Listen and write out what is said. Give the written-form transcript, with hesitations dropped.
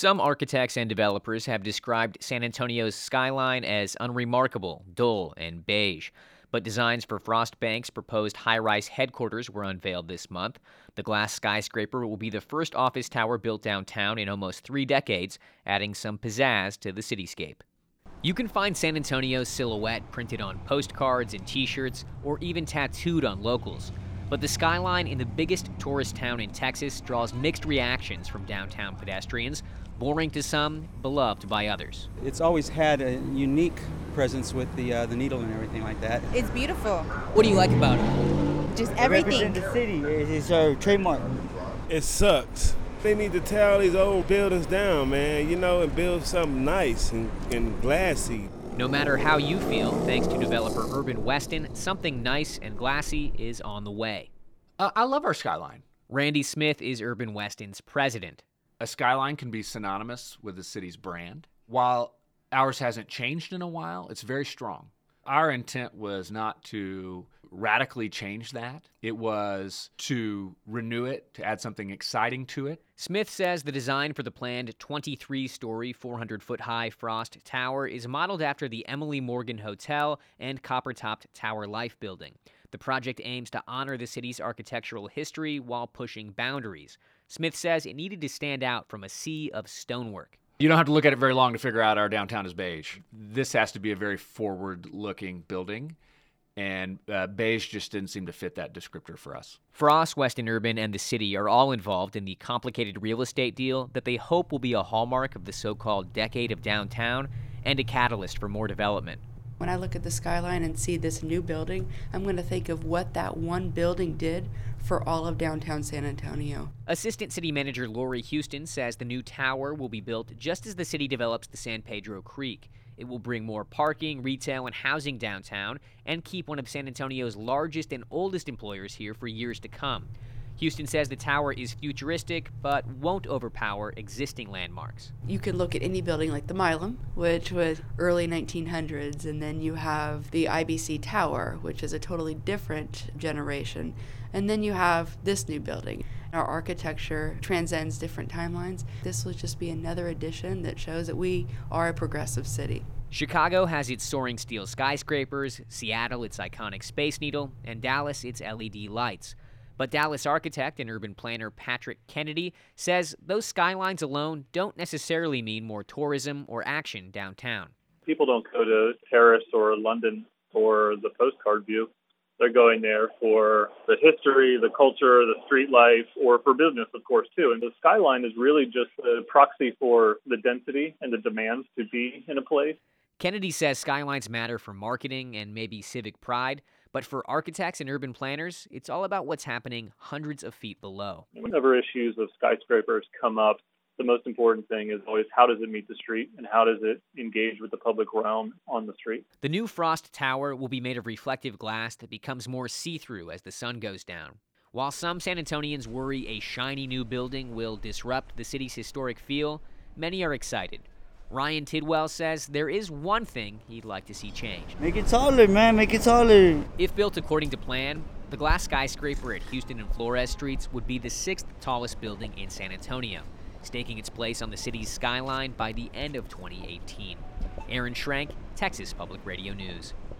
Some architects and developers have described San Antonio's skyline as unremarkable, dull, and beige. But designs for Frost Bank's proposed high-rise headquarters were unveiled this month. The glass skyscraper will be the first office tower built downtown in almost 3 decades, adding some pizzazz to the cityscape. You can find San Antonio's silhouette printed on postcards and t-shirts, or even tattooed on locals. But the skyline in the biggest tourist town in Texas draws mixed reactions from downtown pedestrians, boring to some, beloved by others. It's always had a unique presence with the needle and everything like that. It's beautiful. What do you like about it? Just everything. Represent the city. It's our trademark. It sucks. They need to tear all these old buildings down, man, and build something nice and glassy. No matter how you feel, thanks to developer Urban Weston, something nice and glassy is on the way. I love our skyline. Randy Smith is Urban Weston's president. A skyline can be synonymous with the city's brand. While ours hasn't changed in a while, it's very strong. Our intent was not to radically change that. It was to renew it, to add something exciting to it. Smith says the design for the planned 23-story, 400-foot-high Frost Tower is modeled after the Emily Morgan Hotel and copper-topped Tower Life building. The project aims to honor the city's architectural history while pushing boundaries. Smith says it needed to stand out from a sea of stonework. You don't have to look at it very long to figure out our downtown is beige. This has to be a very forward-looking building, and beige just didn't seem to fit that descriptor for us. Frost, Weston Urban, and the city are all involved in the complicated real estate deal that they hope will be a hallmark of the so-called decade of downtown and a catalyst for more development. When I look at the skyline and see this new building, I'm going to think of what that one building did for all of downtown San Antonio. Assistant City Manager Lori Houston says the new tower will be built just as the city develops the San Pedro Creek. It will bring more parking, retail, and housing downtown and keep one of San Antonio's largest and oldest employers here for years to come. Houston says the tower is futuristic, but won't overpower existing landmarks. You can look at any building like the Milam, which was early 1900s, and then you have the IBC Tower, which is a totally different generation, and then you have this new building. Our architecture transcends different timelines. This will just be another addition that shows that we are a progressive city. Chicago has its soaring steel skyscrapers, Seattle its iconic Space Needle, and Dallas its LED lights. But Dallas architect and urban planner Patrick Kennedy says those skylines alone don't necessarily mean more tourism or action downtown. People don't go to Paris or London for the postcard view. They're going there for the history, the culture, the street life, or for business, of course, too. And the skyline is really just a proxy for the density and the demands to be in a place. Kennedy says skylines matter for marketing and maybe civic pride, but for architects and urban planners, it's all about what's happening hundreds of feet below. Whenever issues of skyscrapers come up, the most important thing is always how does it meet the street and how does it engage with the public realm on the street. The new Frost Tower will be made of reflective glass that becomes more see-through as the sun goes down. While some San Antonians worry a shiny new building will disrupt the city's historic feel, many are excited. Ryan Tidwell says there is one thing he'd like to see change. Make it taller, man. Make it taller. If built according to plan, the glass skyscraper at Houston and Flores Streets would be the 6th tallest building in San Antonio, staking its place on the city's skyline by the end of 2018. Aaron Schrank, Texas Public Radio News.